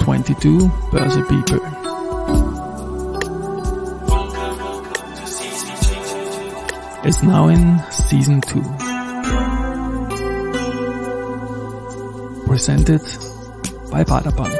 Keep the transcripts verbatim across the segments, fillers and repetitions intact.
twenty-two Börse People. Is now in season two. Presented by Baader Bank.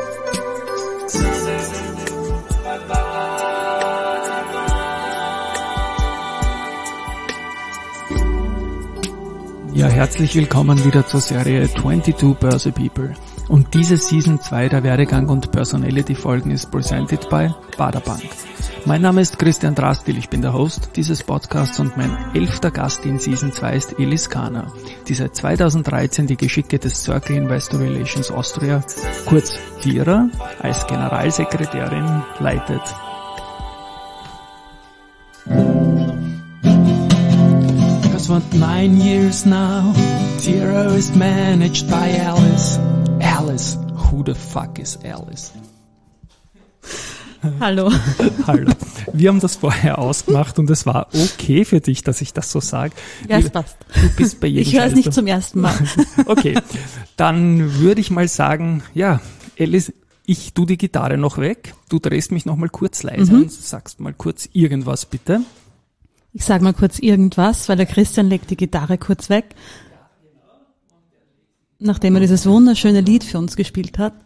Ja, herzlich willkommen wieder zur Serie twenty-two Börse People. Und diese Season zwei der Werdegang- und Personality-Folgen ist presented by Baader Bank. Mein Name ist Christian Drastil, ich bin der Host dieses Podcasts und mein elfter Gast in Season zwei ist Elis Kahner, die seit zweitausenddreizehn die Geschicke des Circle Investor Relations Austria, kurz CIRA, als Generalsekretärin leitet. For nine years now, CIRA is managed by Alice. Alice, who the fuck is Alice? Hallo. Hallo. Wir haben das vorher ausgemacht und es war okay für dich, dass ich das so sage. Ja, es passt. Du bist bei jedem Ich höre es nicht zum ersten Mal. Okay, dann würde ich mal sagen, ja, Alice, ich tu die Gitarre noch weg, du drehst mich noch mal kurz leise Mhm. und sagst mal kurz irgendwas bitte. Ich sage mal kurz irgendwas, weil der Christian legt die Gitarre kurz weg, nachdem er dieses wunderschöne Lied für uns gespielt hat.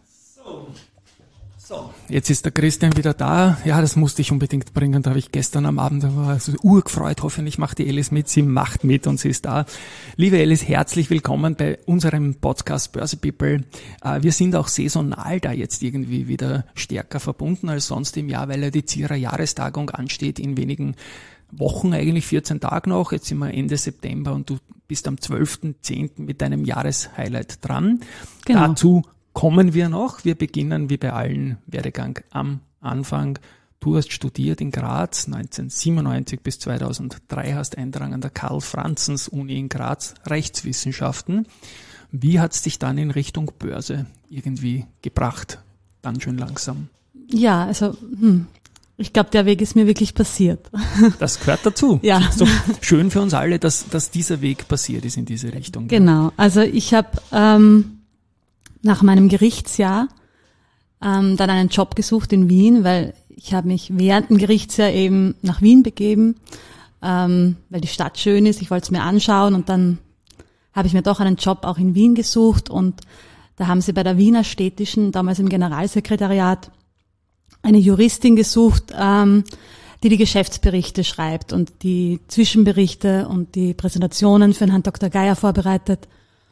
So, jetzt ist der Christian wieder da. Ja, das musste ich unbedingt bringen. Da habe ich gestern am Abend, da war so urgefreut. Hoffentlich macht die Alice mit. Sie macht mit und sie ist da. Liebe Alice, herzlich willkommen bei unserem Podcast Börse People. Wir sind auch saisonal da jetzt irgendwie wieder stärker verbunden als sonst im Jahr, weil ja die CIRA Jahrestagung ansteht in wenigen Wochen, eigentlich vierzehn Tage noch. Jetzt sind wir Ende September und du bist am zwölften zehnten mit deinem Jahreshighlight dran. Genau. Dazu kommen wir noch. Wir beginnen wie bei allen Werdegang am Anfang. Du hast studiert in Graz neunzehnhundertsiebenundneunzig bis zweitausenddrei, hast Eintrag an der Karl-Franzens-Uni in Graz Rechtswissenschaften. Wie hat's dich dann in Richtung Börse irgendwie gebracht? Dann schön langsam. Ja, also hm, ich glaube, der Weg ist mir wirklich passiert. Das gehört dazu. Ja. So schön für uns alle, dass, dass dieser Weg passiert ist in diese Richtung. Genau, also ich habe ähm, nach meinem Gerichtsjahr ähm, dann einen Job gesucht in Wien, weil ich habe mich während dem Gerichtsjahr eben nach Wien begeben, ähm, weil die Stadt schön ist, ich wollte es mir anschauen und dann habe ich mir doch einen Job auch in Wien gesucht und da haben sie bei der Wiener Städtischen, damals im Generalsekretariat, eine Juristin gesucht, ähm, die die Geschäftsberichte schreibt und die Zwischenberichte und die Präsentationen für den Herrn Doktor Geier vorbereitet.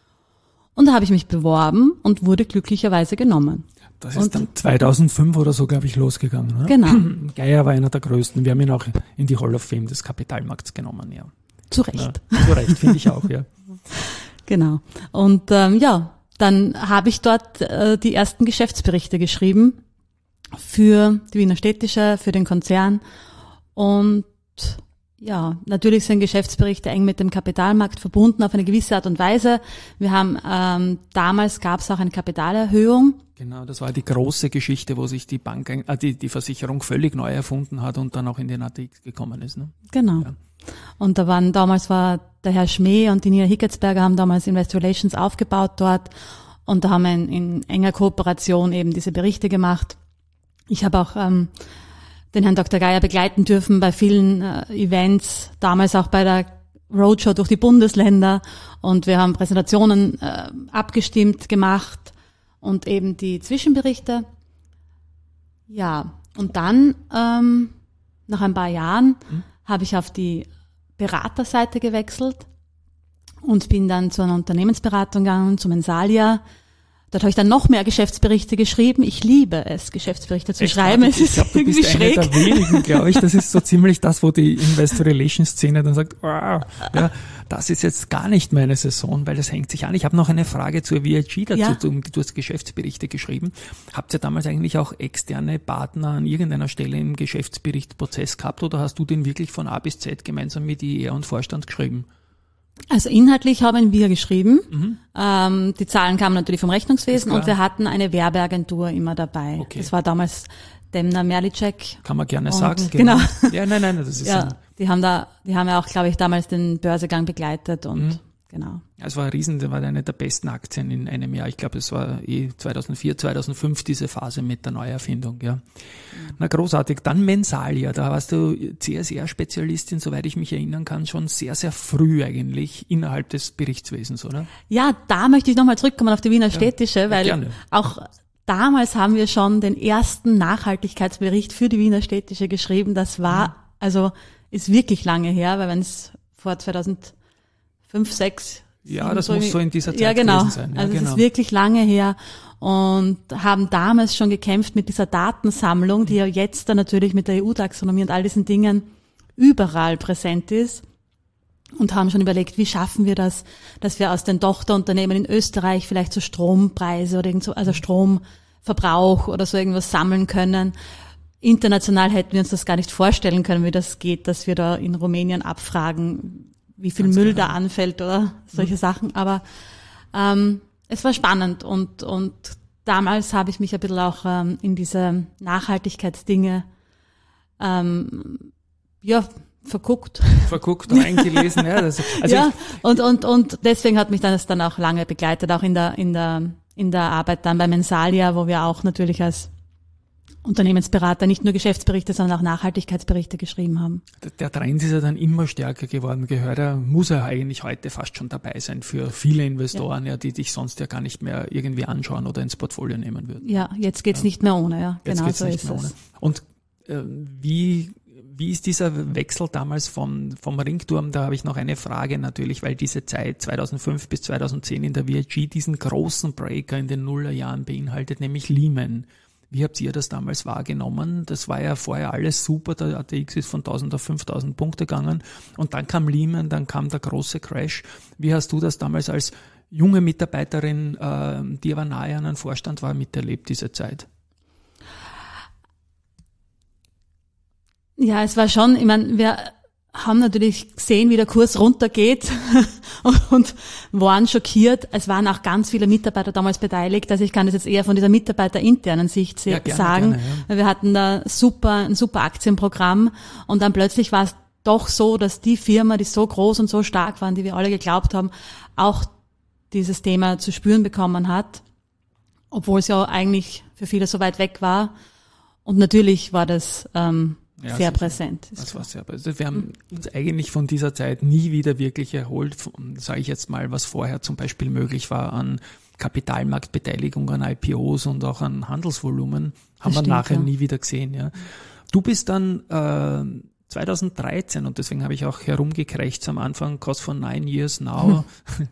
Und da habe ich mich beworben und wurde glücklicherweise genommen. Das ist und, dann zweitausendfünf oder so, glaube ich, losgegangen. Ne? Genau. Geier war einer der größten. Wir haben ihn auch in die Hall of Fame des Kapitalmarkts genommen, ja. Zu Recht. Ja, zu Recht, finde ich auch, ja. Genau. Und ähm, ja, dann habe ich dort äh, die ersten Geschäftsberichte geschrieben für die Wiener Städtische, für den Konzern. Und ja, natürlich sind Geschäftsberichte eng mit dem Kapitalmarkt verbunden auf eine gewisse Art und Weise. Wir haben, ähm, damals gab es auch eine Kapitalerhöhung. Genau, das war die große Geschichte, wo sich die Bank, äh, die, die Versicherung völlig neu erfunden hat und dann auch in den A T X gekommen ist. Ne? Genau. Ja. Und da waren, damals war der Herr Schmäh und die Nina Hicketsberger haben damals Investor Relations aufgebaut dort und da haben wir in, in enger Kooperation eben diese Berichte gemacht. Ich habe auch ähm, den Herrn Doktor Geier begleiten dürfen bei vielen äh, Events, damals auch bei der Roadshow durch die Bundesländer und wir haben Präsentationen äh, abgestimmt gemacht und eben die Zwischenberichte. Ja, und dann ähm, nach ein paar Jahren mhm. habe ich auf die Beraterseite gewechselt und bin dann zu einer Unternehmensberatung gegangen, zum Mensalia. Dort habe ich dann noch mehr Geschäftsberichte geschrieben. Ich liebe es, Geschäftsberichte zu Echt, schreiben. Es ich ist glaube, du irgendwie bist schräg. eine der wenigen, glaube ich. Das ist so ziemlich das, wo die Investor Relations Szene dann sagt, wow, ja, das ist jetzt gar nicht meine Saison, weil das hängt sich an. Ich habe noch eine Frage zur V I G dazu. Ja. Du, du hast Geschäftsberichte geschrieben. Habt ihr damals eigentlich auch externe Partner an irgendeiner Stelle im Geschäftsberichtprozess gehabt oder hast du den wirklich von A bis Z gemeinsam mit I R und Vorstand geschrieben? Also inhaltlich haben wir geschrieben. Mhm. Ähm, die Zahlen kamen natürlich vom Rechnungswesen Ist klar. und wir hatten eine Werbeagentur immer dabei. Okay. Das war damals Demner Merlicek. Kann man gerne Und sagen. genau. Ja, nein, nein, das ist Ja, ein, die haben da, die haben ja auch, glaube ich, damals den Börsegang begleitet und Mhm. genau. Es war ein Riesen, das war eine der besten Aktien in einem Jahr. Ich glaube, es war eh zweitausendvier, zweitausendfünf diese Phase mit der Neuerfindung, ja. Mhm. Na, großartig. Dann Mensalia, da warst du C S R-Spezialistin, soweit ich mich erinnern kann, schon sehr, sehr früh eigentlich innerhalb des Berichtswesens, oder? Ja, da möchte ich nochmal zurückkommen auf die Wiener Städtische, ja, weil gerne. Auch damals haben wir schon den ersten Nachhaltigkeitsbericht für die Wiener Städtische geschrieben. Das war, mhm. also, ist wirklich lange her, weil wenn es vor zweitausendfünf, sechs Ja, das so muss so in dieser Zeit ja, genau. gewesen sein. Ja, also genau. es ist wirklich lange her und haben damals schon gekämpft mit dieser Datensammlung, die ja jetzt dann natürlich mit der E U-Taxonomie und all diesen Dingen überall präsent ist und haben schon überlegt, wie schaffen wir das, dass wir aus den Tochterunternehmen in Österreich vielleicht so Strompreise oder irgend so, also Stromverbrauch oder so irgendwas sammeln können. International hätten wir uns das gar nicht vorstellen können, wie das geht, dass wir da in Rumänien abfragen, wie viel Ganz Müll genau. da anfällt oder solche mhm. Sachen. Aber ähm, es war spannend und und damals habe ich mich ein bisschen auch ähm, in diese Nachhaltigkeitsdinge ähm, ja verguckt. Verguckt, reingelesen. ja, das, also ja und und und deswegen hat mich das dann auch lange begleitet, auch in der in der in der Arbeit dann bei Mensalia, wo wir auch natürlich als Unternehmensberater nicht nur Geschäftsberichte, sondern auch Nachhaltigkeitsberichte geschrieben haben. Der Trend ist ja dann immer stärker geworden. Gehört er, muss er eigentlich heute fast schon dabei sein für viele Investoren, ja, ja die dich sonst ja gar nicht mehr irgendwie anschauen oder ins Portfolio nehmen würden. Ja, jetzt geht's ja. nicht mehr ohne, ja. Jetzt genau geht's so nicht ist mehr es. Ohne. Und äh, wie wie ist dieser Wechsel damals vom vom Ringturm? Da habe ich noch eine Frage natürlich, weil diese Zeit zweitausendfünf bis zweitausendzehn in der V I G diesen großen Breaker in den Nullerjahren beinhaltet, nämlich Lehman. Wie habt ihr das damals wahrgenommen? Das war ja vorher alles super, der A T X ist von tausend auf fünftausend Punkte gegangen und dann kam Lehman, dann kam der große Crash. Wie hast du das damals als junge Mitarbeiterin, äh, die aber nahe an einem Vorstand war, miterlebt, diese Zeit? Ja, es war schon, ich meine, wir haben natürlich gesehen, wie der Kurs runtergeht und waren schockiert. Es waren auch ganz viele Mitarbeiter damals beteiligt. Also ich kann das jetzt eher von dieser mitarbeiterinternen Sicht ja, gerne, sagen. Gerne, ja. Wir hatten da super, ein super Aktienprogramm und dann plötzlich war es doch so, dass die Firma, die so groß und so stark waren, die wir alle geglaubt haben, auch dieses Thema zu spüren bekommen hat, obwohl es ja eigentlich für viele so weit weg war. Und natürlich war das ähm, Ja, sehr präsent. Das war sehr präsent. Wir haben uns eigentlich von dieser Zeit nie wieder wirklich erholt, sage ich jetzt mal, was vorher zum Beispiel möglich war an Kapitalmarktbeteiligung, an I P Os und auch an Handelsvolumen, haben das wir stimmt, nachher ja. nie wieder gesehen. Ja. Du bist dann äh, zweitausenddreizehn, und deswegen habe ich auch herumgekrächzt am Anfang, cause for nine years now,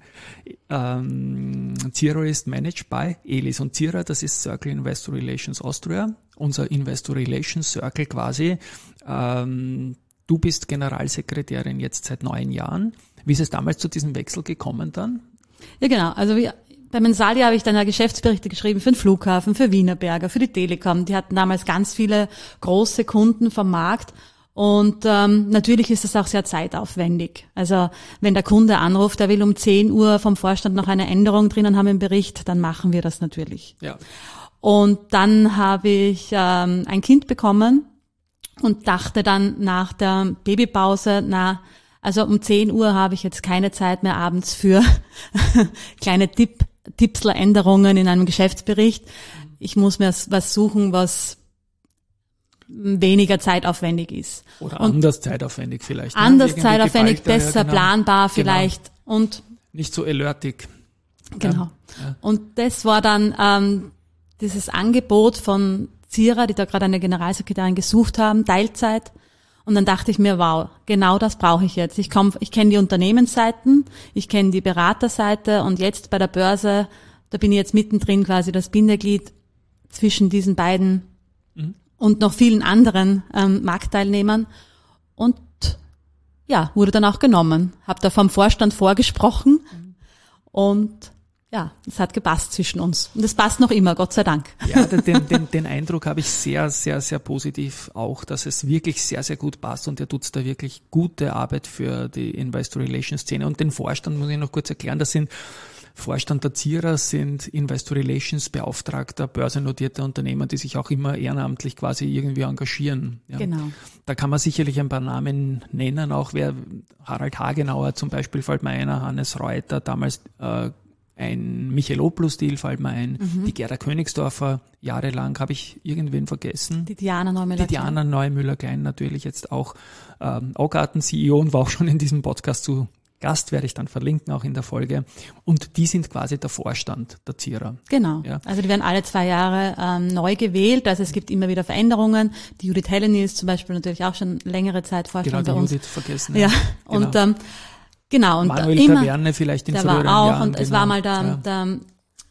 ähm, Zira ist managed by Elis. Und Zira, das ist Circle Investor Relations Austria, unser Investor Relations Circle quasi. Ähm, du bist Generalsekretärin jetzt seit neun Jahren. Wie ist es damals zu diesem Wechsel gekommen dann? Ja, genau. Also wir, bei Mensalia habe ich dann ja Geschäftsberichte geschrieben für den Flughafen, für Wienerberger, für die Telekom. Die hatten damals ganz viele große Kunden vom Markt. Und ähm, natürlich ist das auch sehr zeitaufwendig. Also wenn der Kunde anruft, der will um zehn Uhr vom Vorstand noch eine Änderung drinnen haben im Bericht, dann machen wir das natürlich. Ja. Und dann habe ich ähm, ein Kind bekommen und dachte dann nach der Babypause, na, also um zehn Uhr habe ich jetzt keine Zeit mehr abends für kleine Tipp, Tippsler-Änderungen in einem Geschäftsbericht. Ich muss mir was suchen, was weniger zeitaufwendig ist. Oder und anders zeitaufwendig vielleicht. Ne? Anders zeitaufwendig, besser, ja, genau. planbar vielleicht. Genau. Und nicht so alertig. Genau. Ja. Und das war dann ähm, dieses Angebot von Zira, die da gerade eine Generalsekretärin gesucht haben, Teilzeit. Und dann dachte ich mir, wow, genau das brauche ich jetzt. Ich komm, ich kenne die Unternehmensseiten, ich kenne die Beraterseite und jetzt bei der Börse, da bin ich jetzt mittendrin quasi das Bindeglied zwischen diesen beiden mhm. und noch vielen anderen ähm, Marktteilnehmern. Und ja, wurde dann auch genommen. Hab da vom Vorstand vorgesprochen mhm. und ja, es hat gepasst zwischen uns. Und es passt noch immer, Gott sei Dank. Ja, den, den, den Eindruck habe ich sehr, sehr, sehr positiv auch, dass es wirklich sehr, sehr gut passt und er tut da wirklich gute Arbeit für die Investor Relations Szene. Und den Vorstand muss ich noch kurz erklären, das sind Vorstand der Zierer sind Investor Relations Beauftragter, börsennotierter Unternehmer, die sich auch immer ehrenamtlich quasi irgendwie engagieren. Ja. Genau. Da kann man sicherlich ein paar Namen nennen, auch wer Harald Hagenauer zum Beispiel fällt mir ein, Hannes Reuter, damals äh, ein Michael Oplus-Deal fällt mir ein, mhm. die Gerda Königsdorfer, jahrelang habe ich irgendwen vergessen. Die Diana Neumüller-Klein. Die Diana Neumüller-Klein natürlich jetzt auch ähm, Augarten-C E O und war auch schon in diesem Podcast zu Gast, werde ich dann verlinken, auch in der Folge. Und die sind quasi der Vorstand der Zierer. Genau. Ja. Also die werden alle zwei Jahre ähm, neu gewählt. Also es gibt immer wieder Veränderungen. Die Judith Heleny ist zum Beispiel natürlich auch schon längere Zeit Vorstand genau, bei uns. Genau, die Judith vergessen. Ja, ja. Genau. Und ähm, genau. Und Manuel immer, Taverne vielleicht in der früheren war auch, Jahren. und genau. es war mal der, ja. der,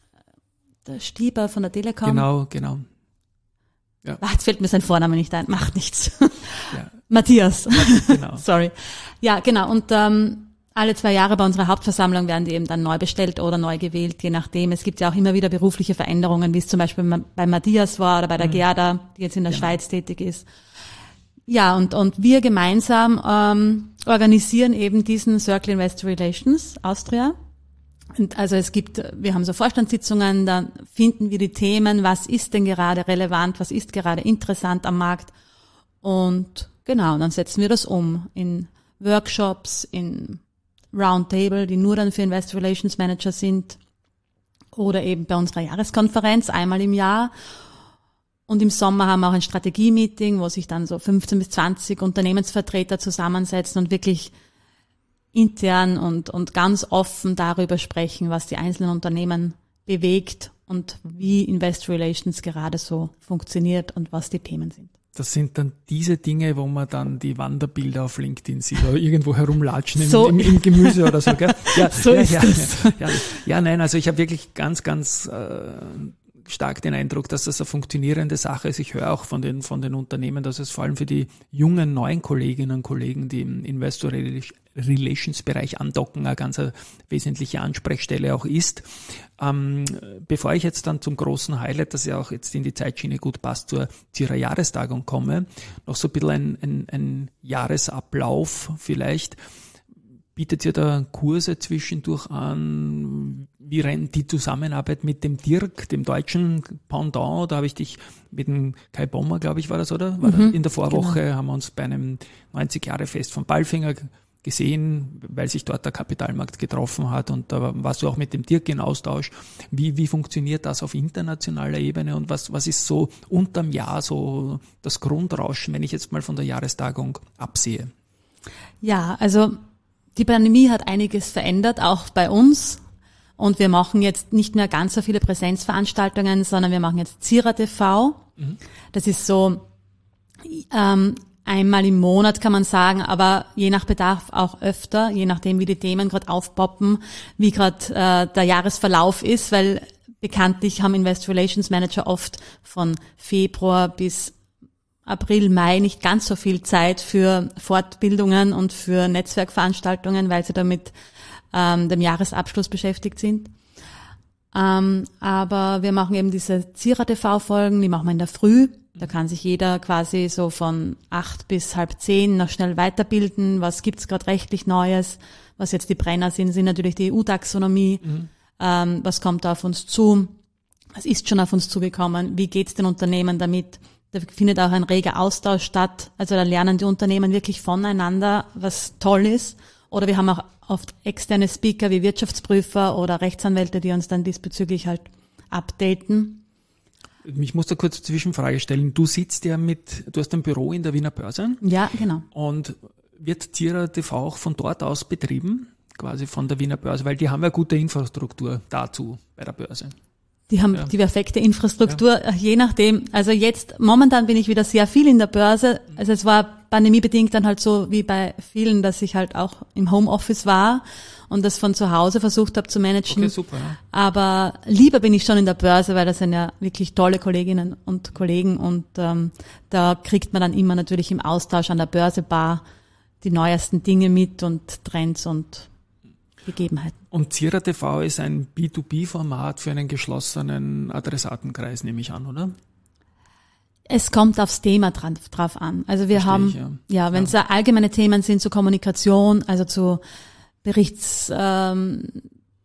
der Stieber von der Telekom. Genau, genau. Ja. Ach, jetzt fällt mir sein Vorname nicht ein. Macht nichts. Ja. Matthias. Genau. Sorry. Ja, genau. Und ähm, alle zwei Jahre bei unserer Hauptversammlung werden die eben dann neu bestellt oder neu gewählt, je nachdem. Es gibt ja auch immer wieder berufliche Veränderungen, wie es zum Beispiel bei Matthias war oder bei der mhm. Gerda, die jetzt in der genau. Schweiz tätig ist. Ja, und und wir gemeinsam ähm, organisieren eben diesen Circle Investor Relations Austria. Und also es gibt, wir haben so Vorstandssitzungen, dann finden wir die Themen, was ist denn gerade relevant, was ist gerade interessant am Markt. Und genau, dann setzen wir das um in Workshops, in Roundtable, die nur dann für Investor Relations Manager sind, oder eben bei unserer Jahreskonferenz einmal im Jahr. Und im Sommer haben wir auch ein Strategie-Meeting, wo sich dann so fünfzehn bis zwanzig Unternehmensvertreter zusammensetzen und wirklich intern und, und ganz offen darüber sprechen, was die einzelnen Unternehmen bewegt und wie Investor Relations gerade so funktioniert und was die Themen sind. Das sind dann diese Dinge, wo man dann die Wanderbilder auf LinkedIn sieht oder irgendwo herumlatschen im, so. im, im Gemüse oder so. Gell? Ja, so ja, ist ja, das. Ja, ja, ja, nein, also ich habe wirklich ganz, ganz äh, stark den Eindruck, dass das eine funktionierende Sache ist. Ich höre auch von den von den Unternehmen, dass es vor allem für die jungen, neuen Kolleginnen und Kollegen, die im Investor Relations Bereich andocken, eine ganz eine wesentliche Ansprechstelle auch ist. Ähm, bevor ich jetzt dann zum großen Highlight, das ja auch jetzt in die Zeitschiene gut passt, zur Zierer Jahrestagung komme, noch so ein bisschen ein, ein, ein Jahresablauf vielleicht. Bietet ihr da Kurse zwischendurch an? Wie rennt die Zusammenarbeit mit dem Dirk, dem deutschen Pendant? Da habe ich dich mit dem Kai Bommer, glaube ich, war das, oder? War mhm, in der Vorwoche genau. haben wir uns bei einem neunzig-Jahre-Fest von Palfinger gesehen, weil sich dort der Kapitalmarkt getroffen hat, und da warst du auch mit dem Dirk in Austausch. Wie, wie funktioniert das auf internationaler Ebene und was, was ist so unterm Jahr so das Grundrauschen, wenn ich jetzt mal von der Jahrestagung absehe? Ja, also die Pandemie hat einiges verändert, auch bei uns. Und wir machen jetzt nicht mehr ganz so viele Präsenzveranstaltungen, sondern wir machen jetzt Zierer T V. Mhm. Das ist so ähm, einmal im Monat, kann man sagen, aber je nach Bedarf auch öfter, je nachdem, wie die Themen gerade aufpoppen, wie gerade äh, der Jahresverlauf ist, weil bekanntlich haben Investor Relations Manager oft von Februar bis April, Mai nicht ganz so viel Zeit für Fortbildungen und für Netzwerkveranstaltungen, weil sie damit ähm, dem Jahresabschluss beschäftigt sind. Ähm, aber wir machen eben diese Zierer T V-Folgen, die machen wir in der Früh. Da kann sich jeder quasi so von acht bis halb zehn noch schnell weiterbilden. Was gibt's gerade rechtlich Neues? Was jetzt die Brenner sind, sind natürlich die E U-Taxonomie. Mhm. Ähm, was kommt da auf uns zu? Was ist schon auf uns zugekommen? Wie geht's den Unternehmen damit? Da findet auch ein reger Austausch statt. Also da lernen die Unternehmen wirklich voneinander, was toll ist. Oder wir haben auch oft externe Speaker wie Wirtschaftsprüfer oder Rechtsanwälte, die uns dann diesbezüglich halt updaten. Ich muss da kurz eine Zwischenfrage stellen. Du sitzt ja mit, du hast ein Büro in der Wiener Börse. Ja, genau. Und wird Zierer T V auch von dort aus betrieben? Quasi von der Wiener Börse? Weil die haben ja gute Infrastruktur dazu bei der Börse. Die haben ja. die perfekte Infrastruktur, ja. je nachdem. Also jetzt, momentan bin ich wieder sehr viel in der Börse. Also es war pandemiebedingt dann halt so wie bei vielen, dass ich halt auch im Homeoffice war und das von zu Hause versucht habe zu managen. Okay, super, ja. Aber lieber bin ich schon in der Börse, weil das sind ja wirklich tolle Kolleginnen und Kollegen und ähm, da kriegt man dann immer natürlich im Austausch an der Börsebar die neuesten Dinge mit und Trends und Gegebenheiten. Und Zierer T V ist ein B zwei B Format für einen geschlossenen Adressatenkreis, nehme ich an, oder? Es kommt aufs Thema dran, drauf an. Also wir Verstehe haben, ich, ja, ja wenn es ja. allgemeine Themen sind zur Kommunikation, also zu Berichtsträgern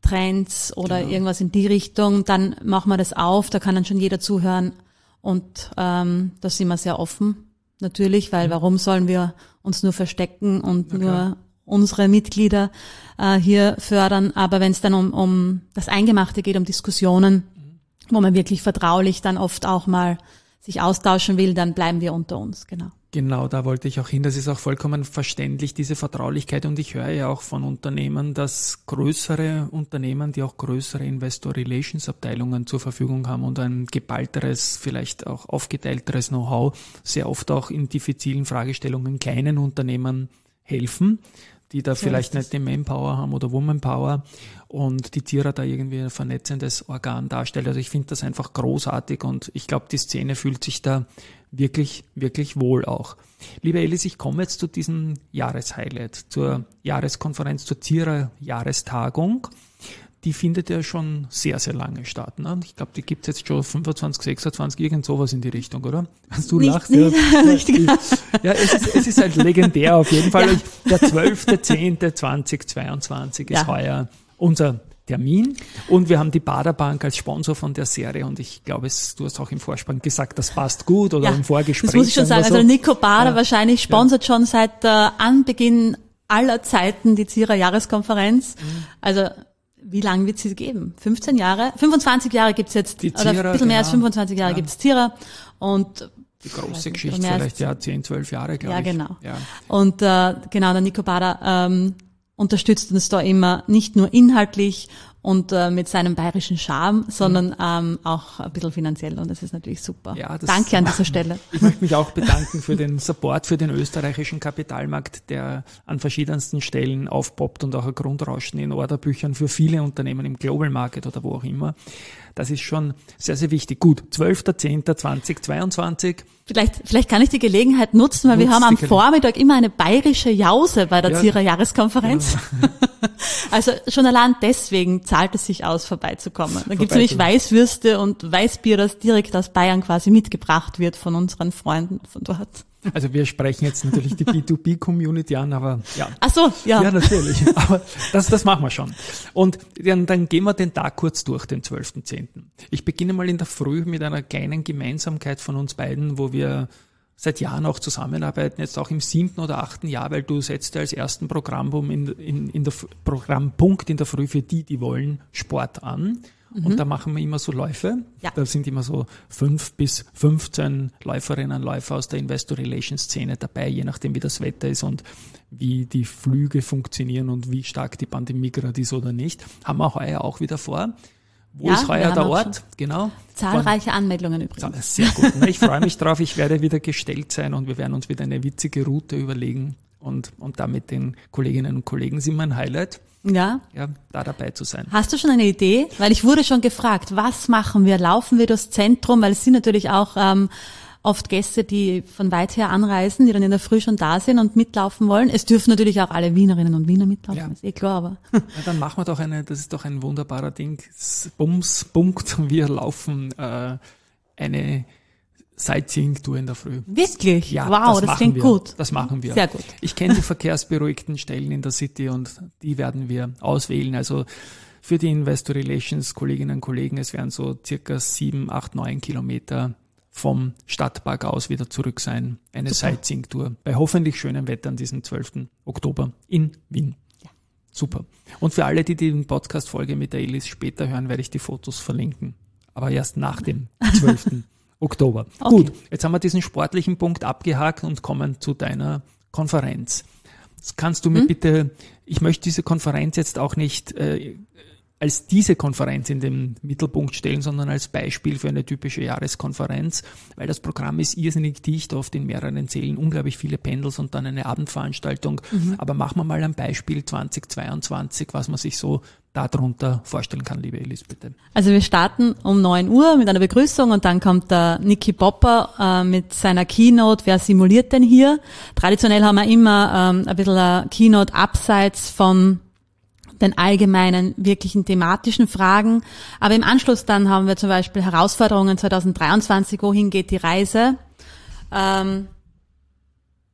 Trends oder genau. irgendwas in die Richtung, dann machen wir das auf, da kann dann schon jeder zuhören und ähm, da sind wir sehr offen, natürlich, weil mhm. warum sollen wir uns nur verstecken und ja, nur klar. unsere Mitglieder äh, hier fördern, aber wenn es dann um, um das Eingemachte geht, um Diskussionen, mhm. wo man wirklich vertraulich dann oft auch mal sich austauschen will, dann bleiben wir unter uns, genau. Genau, da wollte ich auch hin. Das ist auch vollkommen verständlich, diese Vertraulichkeit. Und ich höre ja auch von Unternehmen, dass größere Unternehmen, die auch größere Investor Relations Abteilungen zur Verfügung haben und ein geballteres, vielleicht auch aufgeteilteres Know-how, sehr oft auch in diffizilen Fragestellungen kleinen Unternehmen helfen, die da so vielleicht nicht die Manpower haben oder Womanpower und die Tira da irgendwie ein vernetzendes Organ darstellt. Also ich finde das einfach großartig und ich glaube, die Szene fühlt sich da wirklich, wirklich wohl auch. Liebe Elis, ich komme jetzt zu diesem Jahreshighlight, zur Jahreskonferenz, zur Tira-Jahrestagung. Die findet ja schon sehr, sehr lange statt. Ne? Ich glaube, die gibt es jetzt schon fünfundzwanzig, sechsundzwanzig, irgend sowas in die Richtung, oder? Hast du nicht, lachst? Nicht, ja, nicht ich, ja es, ist, es ist halt legendär auf jeden Fall. Ja. Der zwölfter zehnter zweitausendzweiundzwanzig ist ja. heuer unser Termin und wir haben die Baderbank als Sponsor von der Serie und ich glaube, es, du hast auch im Vorspann gesagt, das passt gut oder ja, im Vorgespräch. Das muss ich schon sagen. So. Also Nico Bader ja. wahrscheinlich sponsert ja. schon seit äh, Anbeginn aller Zeiten die Zira-Jahreskonferenz. Mhm. Also wie lange wird sie geben? fünfzehn Jahre? fünfundzwanzig Jahre gibt's jetzt, die Zira, oder ein bisschen mehr genau. als fünfundzwanzig Jahre ja. gibt's Zira und die große Geschichte vielleicht ja zehn, zwölf Jahre, glaube ja, ich. Genau. Ja, genau. Und äh, genau, der Nico Bader ähm, unterstützt uns da immer nicht nur inhaltlich und äh, mit seinem bayerischen Charme, sondern ähm, auch ein bisschen finanziell und das ist natürlich super. Ja, danke an dieser Stelle. Ich möchte mich auch bedanken für den Support für den österreichischen Kapitalmarkt, der an verschiedensten Stellen aufpoppt und auch ein Grundrauschen in Orderbüchern für viele Unternehmen im Global Market oder wo auch immer. Das ist schon sehr, sehr wichtig. Gut, zwölfter zehnter zweitausendzweiundzwanzig. Vielleicht, vielleicht kann ich die Gelegenheit nutzen, weil Nutz wir haben am Vormittag immer eine bayerische Jause bei der ja, Zira-Jahreskonferenz. Genau. Also schon allein deswegen zahlt es sich aus, vorbeizukommen. Da gibt's nämlich Weißwürste und Weißbier, das direkt aus Bayern quasi mitgebracht wird von unseren Freunden von dort. Also wir sprechen jetzt natürlich die B zwei B-Community an, aber ja. Ach so, ja. Ja, natürlich. Aber das, das machen wir schon. Und dann, dann gehen wir den Tag kurz durch, den zwölften zehnten Ich beginne mal in der Früh mit einer kleinen Gemeinsamkeit von uns beiden, wo wir seit Jahren auch zusammenarbeiten, jetzt auch im siebten oder achten Jahr, weil du setzt ja als ersten Programmpunkt in, in, in der Programmpunkt in der Früh für die, die wollen, Sport an. Mhm. Und da machen wir immer so Läufe. Ja. Da sind immer so fünf bis fünfzehn Läuferinnen und Läufer aus der Investor Relations Szene dabei, je nachdem wie das Wetter ist und wie die Flüge funktionieren und wie stark die Pandemie gerade ist oder nicht. Haben wir heuer auch wieder vor. Wo ja, ist heuer der Ort? Genau. Zahlreiche Anmeldungen übrigens. Sehr gut. Ich freue mich drauf. Ich werde wieder gestellt sein und wir werden uns wieder eine witzige Route überlegen und, und da mit den Kolleginnen und Kollegen sind wir ein Highlight. Ja. Ja, da dabei zu sein. Hast du schon eine Idee? Weil ich wurde schon gefragt, was machen wir? Laufen wir durchs Zentrum? Weil es sind natürlich auch ähm, oft Gäste, die von weit her anreisen, die dann in der Früh schon da sind und mitlaufen wollen. Es dürfen natürlich auch alle Wienerinnen und Wiener mitlaufen, ja. Ist eh klar, aber. Ja, dann machen wir doch eine, das ist doch ein wunderbarer Ding. Bums, Punkt, wir laufen äh, eine Sightseeing-Tour in der Früh. Wirklich? Ja, wow, das, das klingt wir. gut. Das machen wir. Sehr gut. Ich kenne die verkehrsberuhigten Stellen in der City und die werden wir auswählen. Also für die Investor Relations Kolleginnen und Kollegen, es werden so circa sieben, acht, neun Kilometer vom Stadtpark aus wieder zurück sein. Eine Sightseeing-Tour bei hoffentlich schönem Wetter an diesem zwölften Oktober in Wien. Ja. Super. Und für alle, die die Podcast-Folge mit der Elis später hören, werde ich die Fotos verlinken. Aber erst nach dem zwölften Oktober. Okay. Gut, jetzt haben wir diesen sportlichen Punkt abgehakt und kommen zu deiner Konferenz. Das kannst du mir hm? bitte, ich möchte diese Konferenz jetzt auch nicht äh, als diese Konferenz in den Mittelpunkt stellen, sondern als Beispiel für eine typische Jahreskonferenz, weil das Programm ist irrsinnig dicht, oft in mehreren Sälen, unglaublich viele Panels und dann eine Abendveranstaltung. Mhm. Aber machen wir mal ein Beispiel zweitausendzweiundzwanzig, was man sich so darunter vorstellen kann, liebe Elis, bitte. Also wir starten um neun Uhr mit einer Begrüßung und dann kommt der Niki Popper äh, mit seiner Keynote. Wer simuliert denn hier? Traditionell haben wir immer ähm, ein bisschen eine Keynote abseits von den allgemeinen, wirklichen thematischen Fragen. Aber im Anschluss dann haben wir zum Beispiel Herausforderungen zweitausenddreiundzwanzig, wohin geht die Reise? Ähm,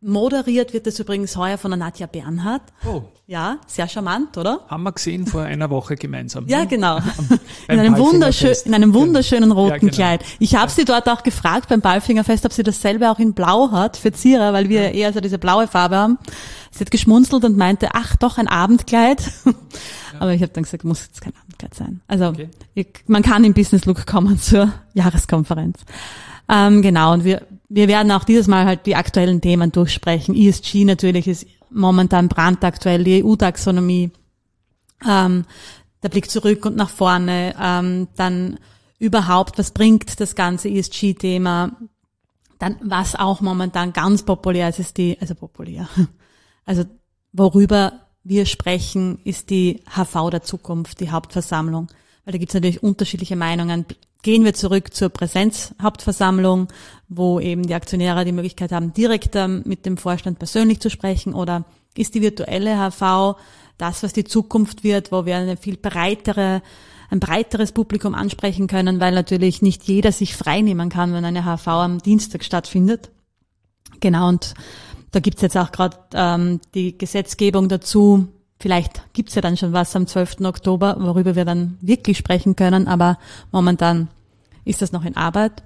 Moderiert wird das übrigens heuer von der Nadja Bernhardt. Oh. Ja, sehr charmant, oder? Haben wir gesehen vor einer Woche gemeinsam. Ja, ne? genau. In einem, wunderschön, in einem wunderschönen roten ja, genau. Kleid. Ich habe ja. sie dort auch gefragt beim Ballfingerfest, ob sie dasselbe auch in Blau hat für Zierer, weil wir ja. eher so diese blaue Farbe haben. Sie hat geschmunzelt und meinte, ach doch, ein Abendkleid. Ja. Aber ich habe dann gesagt, muss jetzt kein Abendkleid sein. Also okay. ich, man kann im Business Look kommen zur Jahreskonferenz. Ähm, genau, und wir wir werden auch dieses Mal halt die aktuellen Themen durchsprechen. E S G natürlich ist momentan brandaktuell, die E U-Taxonomie, ähm, der Blick zurück und nach vorne, ähm, dann überhaupt, was bringt das ganze E S G-Thema, dann was auch momentan ganz populär ist, ist die, also populär, also worüber wir sprechen, ist die H V der Zukunft, die Hauptversammlung, weil da gibt es natürlich unterschiedliche Meinungen. Gehen wir zurück zur Präsenzhauptversammlung, wo eben die Aktionäre die Möglichkeit haben, direkt ähm, mit dem Vorstand persönlich zu sprechen, oder ist die virtuelle H V das, was die Zukunft wird, wo wir eine viel breitere, ein breiteres Publikum ansprechen können, weil natürlich nicht jeder sich frei nehmen kann, wenn eine H V am Dienstag stattfindet. Genau, und da gibt's jetzt auch gerade ähm, die Gesetzgebung dazu. Vielleicht gibt's ja dann schon was am zwölften Oktober, worüber wir dann wirklich sprechen können, aber momentan ist das noch in Arbeit.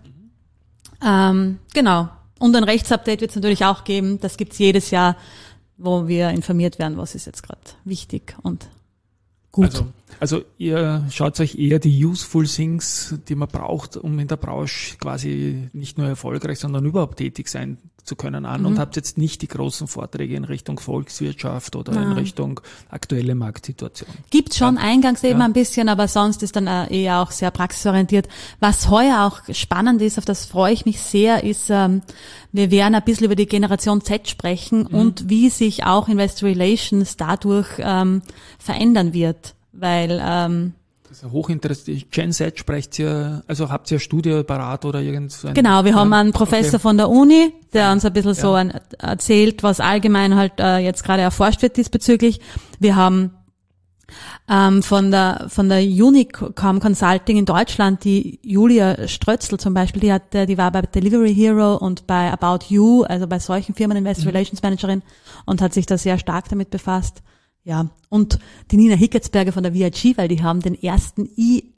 Ähm, genau. Und ein Rechtsupdate wird es natürlich auch geben. Das gibt's jedes Jahr, wo wir informiert werden, was ist jetzt gerade wichtig und gut. Also, also ihr schaut euch eher die useful things, die man braucht, um in der Branche quasi nicht nur erfolgreich, sondern überhaupt tätig sein zu können an, mhm. und habt jetzt nicht die großen Vorträge in Richtung Volkswirtschaft oder Nein. in Richtung aktuelle Marktsituation. Gibt schon ja. eingangs eben ja. ein bisschen, aber sonst ist dann eher auch sehr praxisorientiert. Was heuer auch spannend ist, auf das freue ich mich sehr, ist, ähm, wir werden ein bisschen über die Generation Z sprechen mhm. und wie sich auch Investor Relations dadurch ähm, verändern wird, weil ähm, das ist ja hochinteressant. Gen Z sprecht ihr, also habt ihr eine Studie parat oder irgend so ein, Genau, wir ja, haben einen Professor okay. von der Uni, der uns ein bisschen ja. so ein, erzählt, was allgemein halt äh, jetzt gerade erforscht wird diesbezüglich. Wir haben ähm, von der von der Unicom Consulting in Deutschland die Julia Strötzl zum Beispiel, die hat, die war bei Delivery Hero und bei About You, also bei solchen Firmen Investor mhm. Relations Managerin, und hat sich da sehr stark damit befasst. Ja, und die Nina Hicketsberger von der V I G, weil die haben den ersten I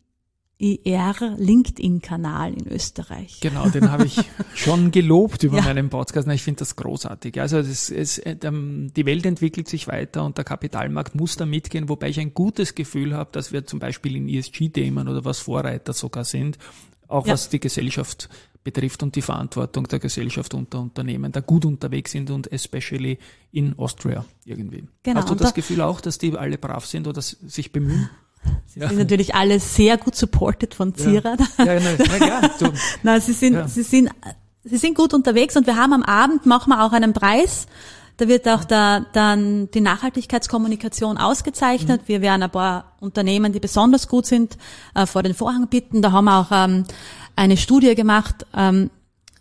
R-LinkedIn-Kanal in Österreich. Genau, den habe ich schon gelobt über ja. meinen Podcast. Ich finde das großartig. Also das, es, die Welt entwickelt sich weiter und der Kapitalmarkt muss da mitgehen, wobei ich ein gutes Gefühl habe, dass wir zum Beispiel in E S G-Themen oder was Vorreiter sogar sind, auch ja. was die Gesellschaft betrifft und die Verantwortung der Gesellschaft unter Unternehmen, da gut unterwegs sind und especially in Austria irgendwie. Genau. Hast du das Gefühl auch, dass die alle brav sind oder sich bemühen? Sie ja. sind natürlich alle sehr gut supported von Zierer. Ja, ja, ja, ja, ja du. Nein, sie sind, ja. sie sind, sie sind gut unterwegs, und wir haben am Abend, machen wir auch einen Preis. Da wird auch da, dann die Nachhaltigkeitskommunikation ausgezeichnet. Mhm. Wir werden ein paar Unternehmen, die besonders gut sind, äh, vor den Vorhang bitten. Da haben wir auch ähm, eine Studie gemacht, ähm,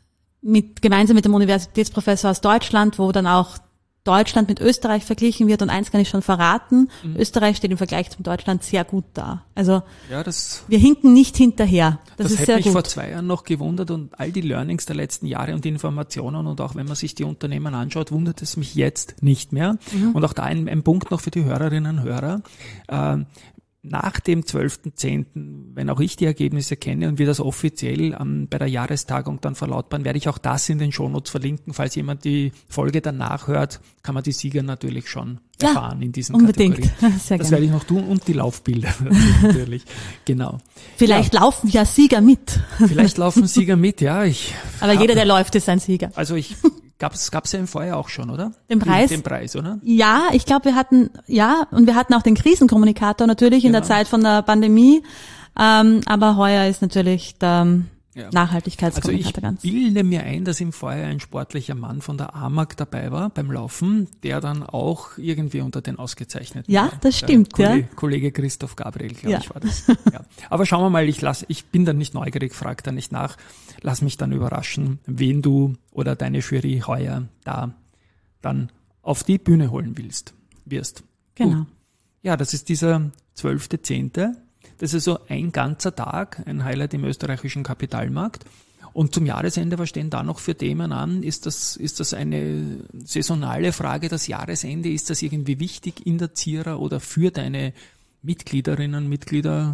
mit, gemeinsam mit dem Universitätsprofessor aus Deutschland, wo dann auch Deutschland mit Österreich verglichen wird, und eins kann ich schon verraten, mhm. Österreich steht im Vergleich zum Deutschland sehr gut da. Also ja, das, wir hinken nicht hinterher. Das, das ist hätte sehr mich gut. vor zwei Jahren noch gewundert, und all die Learnings der letzten Jahre und die Informationen, und auch wenn man sich die Unternehmen anschaut, wundert es mich jetzt nicht mehr. Mhm. Und auch da ein, ein Punkt noch für die Hörerinnen und Hörer. Äh, Nach dem zwölften zehnten, wenn auch ich die Ergebnisse kenne und wir das offiziell ähm, bei der Jahrestagung dann verlautbaren, werde ich auch das in den Shownotes verlinken. Falls jemand die Folge danach hört, kann man die Sieger natürlich schon ja, erfahren in diesen unbedingt. Kategorien. Sehr das gerne. werde ich noch tun, und die Laufbilder natürlich. Genau. Vielleicht ja. laufen ja Sieger mit. Vielleicht laufen Sieger mit, ja. Ich Aber hab, jeder, der läuft, ist ein Sieger. Also ich Gab's, gab's ja im Vorjahr auch schon, oder? Den Preis? Den Preis, oder? Ja, ich glaube, wir hatten, ja, und wir hatten auch den Krisenkommunikator natürlich in genau. der Zeit von der Pandemie. Ähm, aber heuer ist natürlich der ja. Nachhaltigkeitskommunikator ganz. Also ich bilde mir ein, dass im Vorjahr ein sportlicher Mann von der A M A G dabei war beim Laufen, der dann auch irgendwie unter den Ausgezeichneten ja, war. Ja, das stimmt, der Kollege, ja. Kollege Christoph Gabriel, glaube ja. ich, war das. Ja. Aber schauen wir mal, ich lass, ich bin dann nicht neugierig, frag da nicht nach. Lass mich dann überraschen, wen du oder deine Jury heuer da dann auf die Bühne holen willst, wirst. Genau. Gut. Ja, das ist dieser zwölfte zehnte Das ist so ein ganzer Tag, ein Highlight im österreichischen Kapitalmarkt. Und zum Jahresende, was stehen da noch für Themen an? Ist das, ist das eine saisonale Frage, das Jahresende? Ist das irgendwie wichtig in der Zira oder für deine Mitgliederinnen, Mitglieder?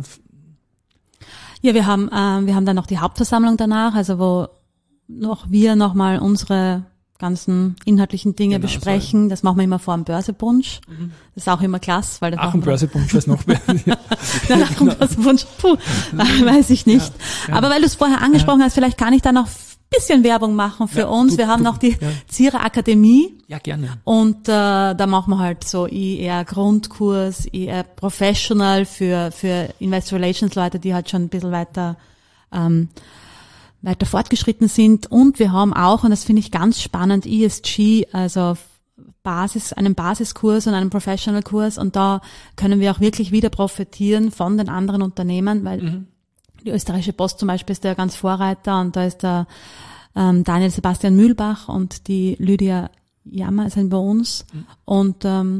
Ja, wir haben, äh, wir haben dann noch die Hauptversammlung danach, also wo noch wir nochmal unsere ganzen inhaltlichen Dinge genau, besprechen. So. Das machen wir immer vor dem Börsepunsch. Mhm. Das ist auch immer klasse, weil das Ach, ein Börsepunsch, was noch mehr? Nein, nach dem Börsepunsch, puh, weiß ich nicht. Ja, ja. Aber weil du es vorher angesprochen ja. hast, vielleicht kann ich da noch ein bisschen Werbung machen für ja, uns. Du, wir haben du, noch die ja. Zira Akademie. Ja, gerne. Und äh, da machen wir halt so eher Grundkurs, eher Professional für für Investor Relations Leute, die halt schon ein bisschen weiter ähm, weiter fortgeschritten sind. Und wir haben auch, und das finde ich ganz spannend, E S G, also Basis, einen Basiskurs und einen Professional-Kurs. Und da können wir auch wirklich wieder profitieren von den anderen Unternehmen, weil mhm. die österreichische Post zum Beispiel ist der ganz Vorreiter und da ist der ähm, Daniel Sebastian Mühlbach und die Lydia Jammer sind bei uns. Mhm. Und ähm,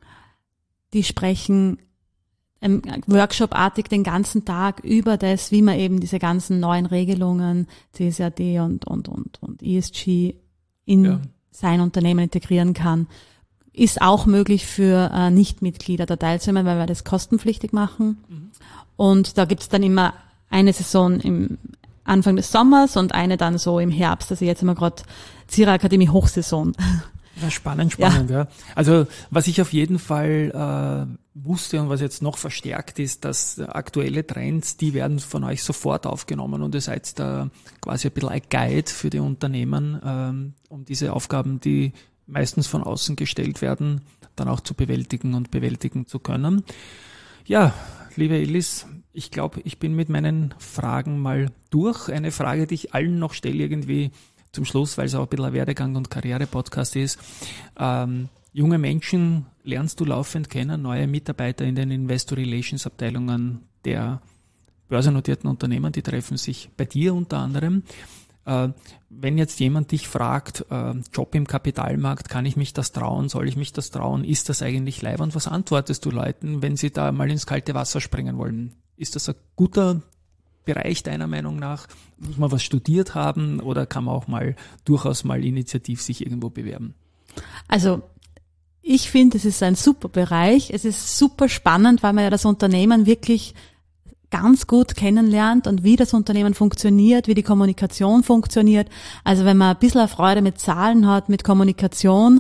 die sprechen Workshop-artig den ganzen Tag über das, wie man eben diese ganzen neuen Regelungen, C S R D und, und, und, und E S G in ja. sein Unternehmen integrieren kann. Ist auch möglich für äh, Nichtmitglieder da teilzunehmen, weil wir das kostenpflichtig machen. Mhm. Und da gibt's dann immer eine Saison im Anfang des Sommers und eine dann so im Herbst. Also jetzt haben wir gerade Zira Akademie Hochsaison. Ja, spannend, spannend, ja. ja. Also was ich auf jeden Fall äh, wusste und was jetzt noch verstärkt ist, dass aktuelle Trends, die werden von euch sofort aufgenommen und ihr seid da quasi ein bisschen ein Guide für die Unternehmen, ähm, um diese Aufgaben, die meistens von außen gestellt werden, dann auch zu bewältigen und bewältigen zu können. Ja, liebe Elis, ich glaube, ich bin mit meinen Fragen mal durch. Eine Frage, die ich allen noch stelle, irgendwie zum Schluss, weil es auch ein bisschen ein Werdegang- und Karriere-Podcast ist. Ähm, junge Menschen lernst du laufend kennen, neue Mitarbeiter in den Investor Relations Abteilungen der börsennotierten Unternehmen, die treffen sich bei dir unter anderem. Äh, wenn jetzt jemand dich fragt, äh, Job im Kapitalmarkt, kann ich mich das trauen, soll ich mich das trauen, ist das eigentlich leiwand? Was antwortest du Leuten, wenn sie da mal ins kalte Wasser springen wollen? Ist das ein guter Bereich deiner Meinung nach? Muss man was studiert haben oder kann man auch mal durchaus mal initiativ sich irgendwo bewerben? Also ich finde, es ist ein super Bereich. Es ist super spannend, weil man ja das Unternehmen wirklich ganz gut kennenlernt und wie das Unternehmen funktioniert, wie die Kommunikation funktioniert. Also wenn man ein bisschen Freude mit Zahlen hat, mit Kommunikation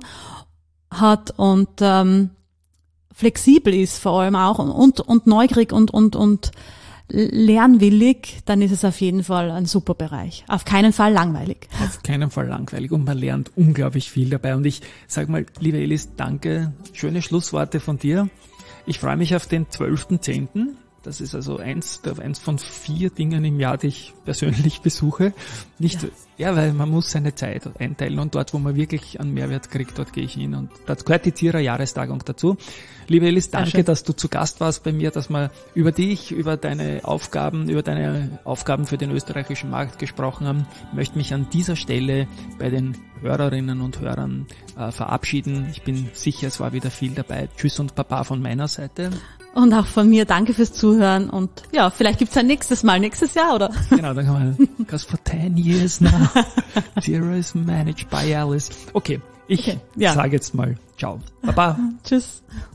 hat und ähm, flexibel ist vor allem auch und, und neugierig und, und, und lernwillig, dann ist es auf jeden Fall ein super Bereich. Auf keinen Fall langweilig. Auf keinen Fall langweilig und man lernt unglaublich viel dabei. Und ich sage mal, liebe Elis, danke. Schöne Schlussworte von dir. Ich freue mich auf den zwölften zehnten Das ist also eins, eins von vier Dingen im Jahr, die ich persönlich besuche. Nicht, ja. ja, weil man muss seine Zeit einteilen und dort, wo man wirklich einen Mehrwert kriegt, dort gehe ich hin. Und dort gehört die Zira Jahrestagung dazu. Liebe Elis, danke, danke, dass du zu Gast warst bei mir, dass wir über dich, über deine Aufgaben, über deine Aufgaben für den österreichischen Markt gesprochen haben. Ich möchte mich an dieser Stelle bei den Hörerinnen und Hörern äh, verabschieden. Ich bin sicher, es war wieder viel dabei. Tschüss und Baba von meiner Seite. Und auch von mir, danke fürs Zuhören und ja, vielleicht gibt's ein nächstes Mal, nächstes Jahr, oder? Genau, dann kann man, because for ten years now, Zira is managed by Alice. Okay, ich okay, ja. sage jetzt mal ciao. Baba. Tschüss.